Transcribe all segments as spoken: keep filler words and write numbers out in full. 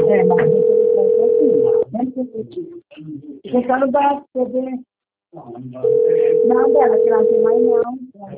É, mas eu assim, sempre que eu tive. Você quer lugar pra você ver? Não, dela, que ela não tem mais não.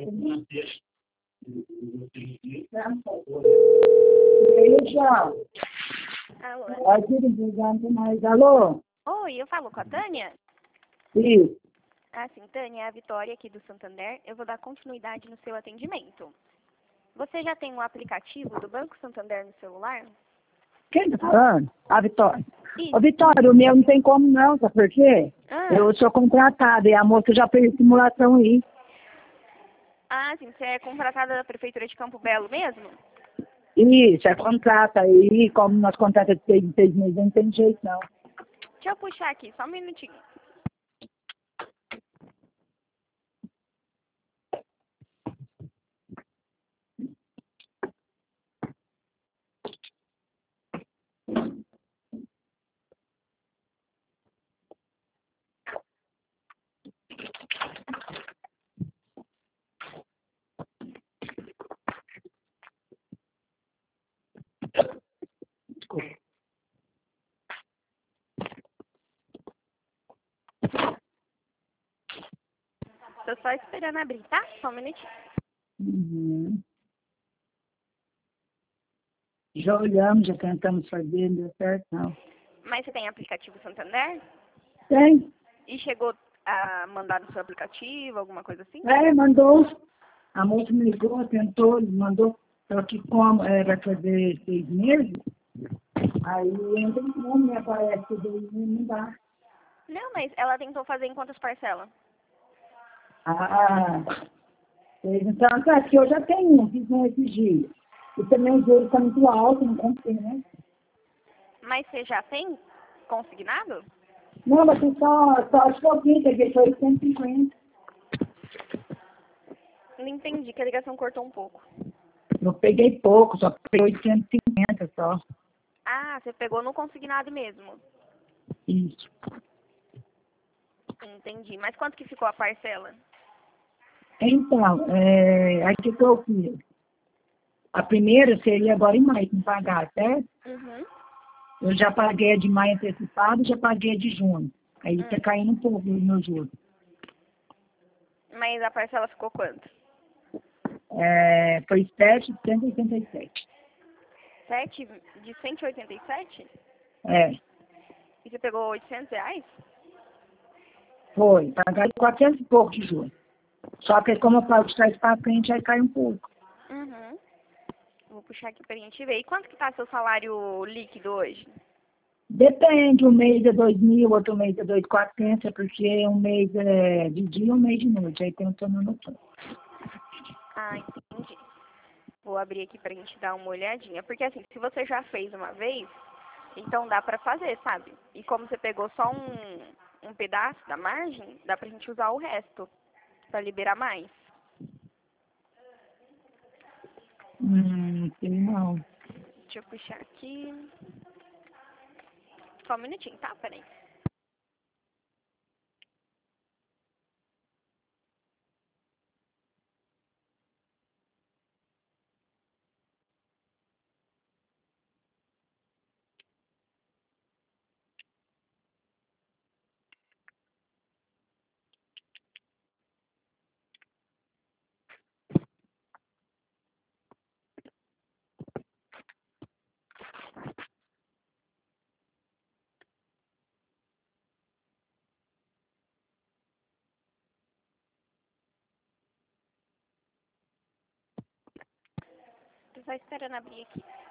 Deixa. Alô? Aqui não tem mais. Alô? Oi, eu falo com a Tânia? Isso. Ah, sim, Tânia, é a Vitória aqui do Santander. Eu vou dar continuidade no seu atendimento. Você já tem o aplicativo do Banco Santander no celular? Quem tá falando? A Vitória. Isso. Ô, Vitória, o meu não tem como não, sabe por quê? Ah, Eu sou contratada e a moça já fez simulação aí. ah, sim, você é contratada da Prefeitura de Campo Belo mesmo? Isso, é contrata aí, como nós contratamos de seis em seis meses, não tem jeito não. Deixa eu puxar aqui, só um minutinho. Desculpa. Tô só esperando abrir, tá? Só um minutinho. Uhum. Já olhamos, já tentamos fazer, não deu certo não. Mas você tem aplicativo Santander? Tem? E chegou a mandar no seu aplicativo, alguma coisa assim? É, mandou. A moça me ligou, tentou, mandou. Só que como é, vai fazer seis meses, aí ainda não me aparece, daí não dá. Não, mas ela tentou fazer em quantas parcelas? Ah, então, tá, que eu já tenho um, fiz um esses dias. E também o juros está muito alto, não comprei, né? Mas você já tem consignado? Não, mas tem só, só acho que alguém peguei foi oitocentos e cinquenta. Não entendi, que a ligação cortou um pouco. Eu peguei pouco, só peguei oitocentos e cinquenta só. Ah, você pegou no consignado mesmo. Isso. Entendi. Mas quanto que ficou a parcela? Então, é, aí que eu fiz. A primeira seria agora em maio, que me pagar, certo? Uhum. Eu já paguei a de maio antecipado, já paguei a de junho. Aí está Hum. caindo um pouco os meus juros. Mas a parcela ficou quanto? É, foi setecentos e oitenta e sete. Sete de cento e oitenta e sete? É, E você pegou oitocentos reais? foi. Pagar quatrocentos e pouco de juros. Só que como eu pago de trás para frente, aí cai um pouco. Uhum. Vou puxar aqui pra gente ver. E quanto que tá seu salário líquido hoje? Depende, um mês é dois mil, outro mês é dois mil e quatrocentos, é porque um mês é de dia e um mês de noite. Aí tem o turno noturno. Ah, entendi. Vou abrir aqui pra gente dar uma olhadinha. Porque assim, se você já fez uma vez, então dá pra fazer, sabe? E como você pegou só um, um pedaço da margem, dá pra gente usar o resto pra liberar mais. Hum, sei não. Deixa eu puxar aqui. Só um minutinho, tá? Peraí. Tô só esperando abrir aqui.